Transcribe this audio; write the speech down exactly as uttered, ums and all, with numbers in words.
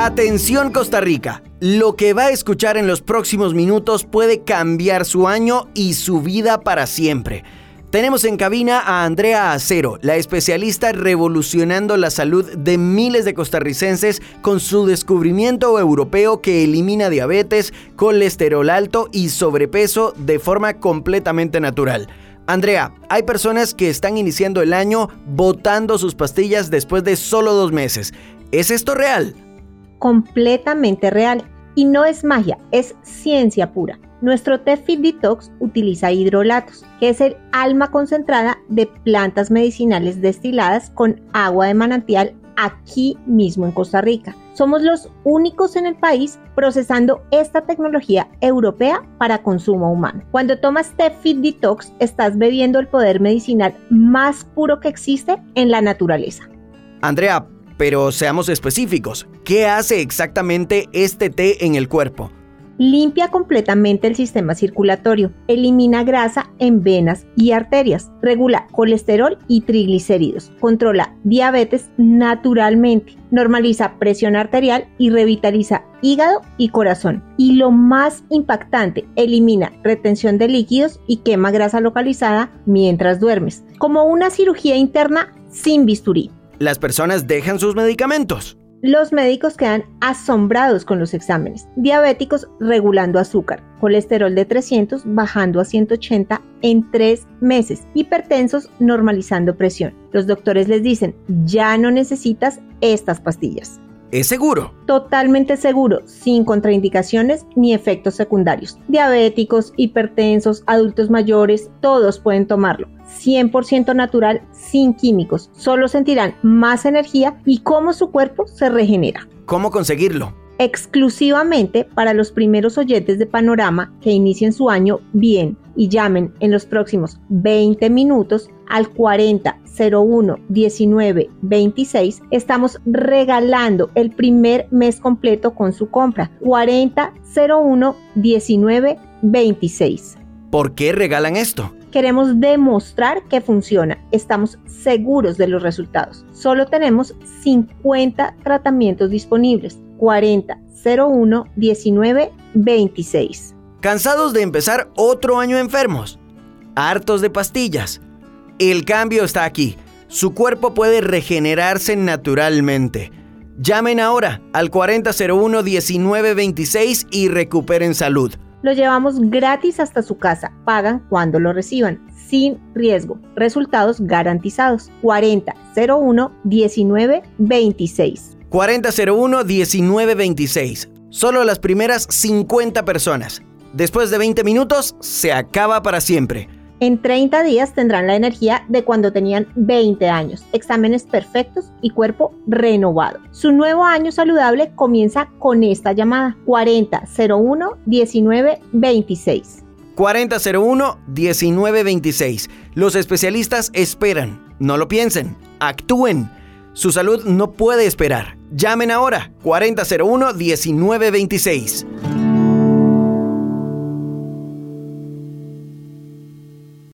Atención Costa Rica, lo que va a escuchar en los próximos minutos puede cambiar su año y su vida para siempre. Tenemos en cabina a Andrea Acero, la especialista revolucionando la salud de miles de costarricenses con su descubrimiento europeo que elimina diabetes, colesterol alto y sobrepeso de forma completamente natural. Andrea, hay personas que están iniciando el año botando sus pastillas después de solo dos meses. ¿Es esto real? Completamente real. Y no es magia, es ciencia pura. Nuestro T-Fit Detox utiliza hidrolatos, que es el alma concentrada de plantas medicinales destiladas con agua de manantial aquí mismo en Costa Rica. Somos los únicos en el país procesando esta tecnología europea para consumo humano. Cuando tomas T-Fit Detox, estás bebiendo el poder medicinal más puro que existe en la naturaleza. Andrea, pero seamos específicos. ¿Qué hace exactamente este té en el cuerpo? Limpia completamente el sistema circulatorio, elimina grasa en venas y arterias, regula colesterol y triglicéridos, controla diabetes naturalmente, normaliza presión arterial y revitaliza hígado y corazón. Y lo más impactante, elimina retención de líquidos y quema grasa localizada mientras duermes, como una cirugía interna sin bisturí. ¿Las personas dejan sus medicamentos? Los médicos quedan asombrados con los exámenes. Diabéticos regulando azúcar, colesterol de trescientos bajando a ciento ochenta en tres meses, hipertensos normalizando presión. Los doctores les dicen, ya no necesitas estas pastillas. ¿Es seguro? Totalmente seguro, sin contraindicaciones ni efectos secundarios. Diabéticos, hipertensos, adultos mayores, todos pueden tomarlo. cien por ciento natural, sin químicos. Solo sentirán más energía y cómo su cuerpo se regenera. ¿Cómo conseguirlo? Exclusivamente para los primeros oyentes de Panorama que inicien su año bien y llamen en los próximos veinte minutos al cuarenta cero uno diecinueve veintiséis, estamos regalando el primer mes completo con su compra. cuarenta cero uno diecinueve veintiséis. ¿Por qué regalan esto? Queremos demostrar que funciona. Estamos seguros de los resultados. Solo tenemos cincuenta tratamientos disponibles. cuarenta cero uno diecinueve veintiséis. ¿Cansados de empezar otro año enfermos? ¿Hartos de pastillas? El cambio está aquí. Su cuerpo puede regenerarse naturalmente. Llamen ahora al cuarenta cero uno diecinueve veintiséis y recuperen salud. Lo llevamos gratis hasta su casa. Pagan cuando lo reciban, sin riesgo. Resultados garantizados. cuarenta cero uno diecinueve veintiséis. cuarenta cero uno diecinueve veintiséis. Solo las primeras cincuenta personas. Después de veinte minutos, se acaba para siempre. En treinta días tendrán la energía de cuando tenían veinte años, exámenes perfectos y cuerpo renovado. Su nuevo año saludable comienza con esta llamada: cuarenta cero uno diecinueve veintiséis. cuarenta cero uno diecinueve veintiséis. Los especialistas esperan. No lo piensen. Actúen. Su salud no puede esperar. Llamen ahora. cuarenta cero uno diecinueve veintiséis.